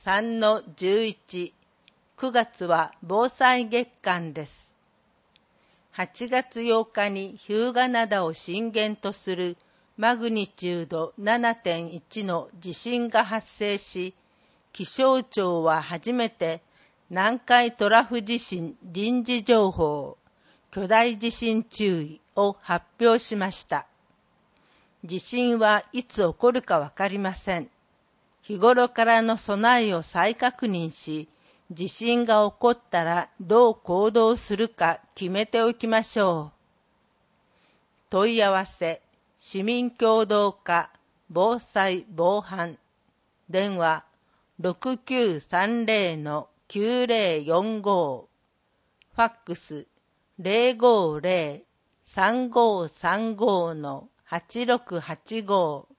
3-11、9月は防災月間です。8月8日に日向灘を震源とするマグニチュード 7.1 の地震が発生し、気象庁は初めて南海トラフ地震臨時情報、巨大地震注意を発表しました。地震はいつ起こるかわかりません。日頃からの備えを再確認し、地震が起こったらどう行動するか決めておきましょう。問い合わせ、市民協働課防災防犯電話 6930-9045 ファックス 050-3535-8685